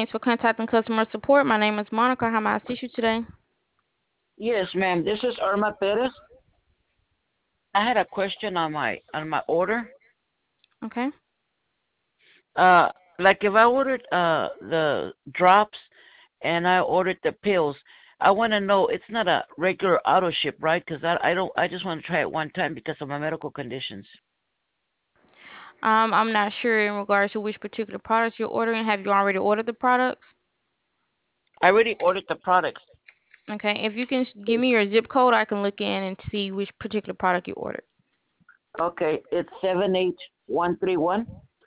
Thanks for contacting customer support. My name is Monica. How may I assist you today? Yes, ma'am. This is Irma Perez. I had a question on my order. Okay. Uh, like if I ordered the drops and I ordered the pills, I want to know it's not a regular auto ship, right? Because I don't I just want to try it one time because of my medical conditions. I'm not sure in regards to which particular products you're ordering. Have you already ordered the products? I already ordered the products. Okay. If you can give me your zip code, I can look in and see which particular product you ordered. Okay, it's 78131,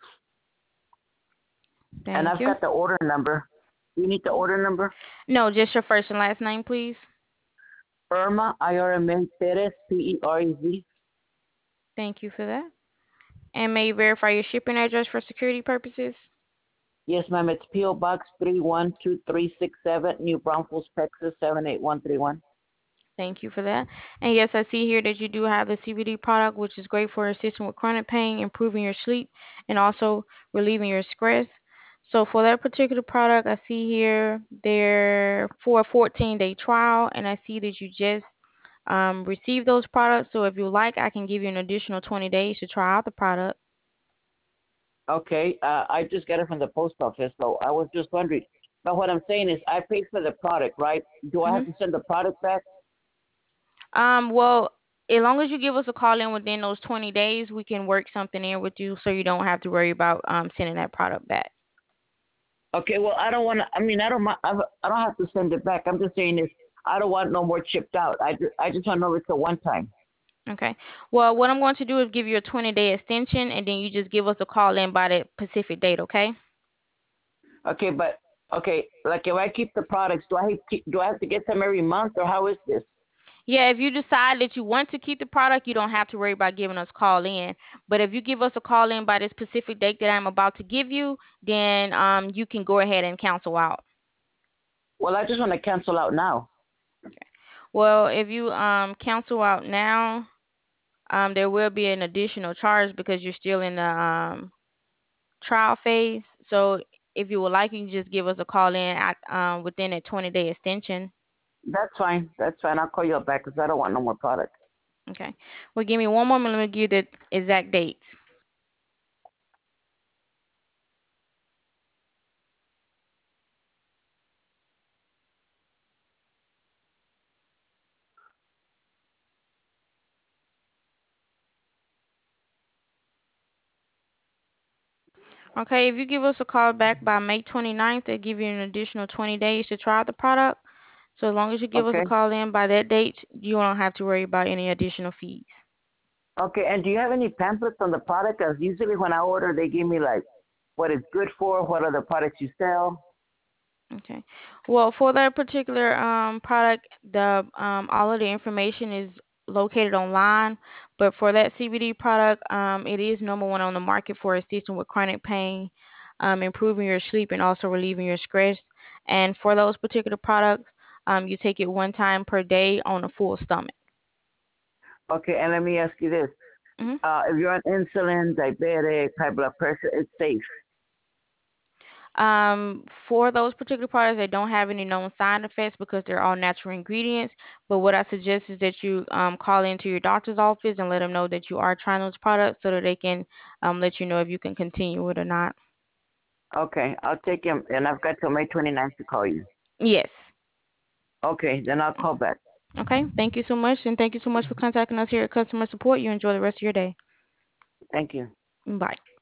and Thank I've you. got the order number. You need the order number? No, just your first and last name, please. Irma IRMA Perez PEREZ. Thank you for that. And may you verify your shipping address for security purposes? Yes, ma'am. It's PO Box 312367, New Braunfels, Texas 78131. Thank you for that. And yes, I see here that you do have the CBD product, which is great for assisting with chronic pain, improving your sleep, and also relieving your stress. So for that particular product, I see here they're for a 14-day trial, and I see that you just received those products. So if you like, I can give you an additional 20 days to try out the product. Okay, I just got it from the post office, so I was just wondering. But what I'm saying is, I paid for the product, right? Do I have hmm to send the product back? Well, as long as you give us a call in within those 20 days, we can work something in with you so you don't have to worry about sending that product back. Okay, well, I don't want to. I mean, I don't. I don't have to send it back. I'm just saying is, I don't want no more chipped out. I just want to know it's a one time. Okay. Well, what I'm going to do is give you a 20-day extension, and then you just give us a call in by that specific date, okay? Okay, but okay, like if I keep the products, do I have to get them every month or how is this? Yeah, if you decide that you want to keep the product, you don't have to worry about giving us a call in. But if you give us a call in by this specific date that I'm about to give you, then you can go ahead and cancel out. Well, I just want to cancel out now. Okay. Well, if you cancel out now, there will be an additional charge because you're still in the trial phase. So if you would like, you can just give us a call in at within a 20-day extension. That's fine. That's fine. I'll call you up back because I don't want no more product. Okay. Well, give me one moment. Let me give you the exact dates. Okay, if you give us a call back by May 29th, they'll give you an additional 20 days to try out the product. So as long as you give us a Okay. call in by that date, you don't have to worry about any additional fees. Okay. And do you have any pamphlets on the product? Because usually when I order, they give me like what it's good for, what other products you sell. Okay. Well, for that particular product, the all of the information is located online. But for that CBD product, it is number one on the market for assisting with chronic pain, improving your sleep, and also relieving your stress. And for those particular products, you take it one time per day on a full stomach. Okay. And let me ask you this: hmm if you're on insulin, diabetic, high blood pressure, it's safe. For those particular products, they don't have any known side effects because they're all natural ingredients. But what I suggest is that you call into your doctor's office and let them know that you are trying those products so that they can let you know if you can continue it or not. Okay. I'll take him, and I've got till May 29th to call you. Yes. Okay. Then I'll call back. Okay. Thank you so much, and thank you so much for contacting us here at Customer Support. You enjoy the rest of your day. Thank you. Bye.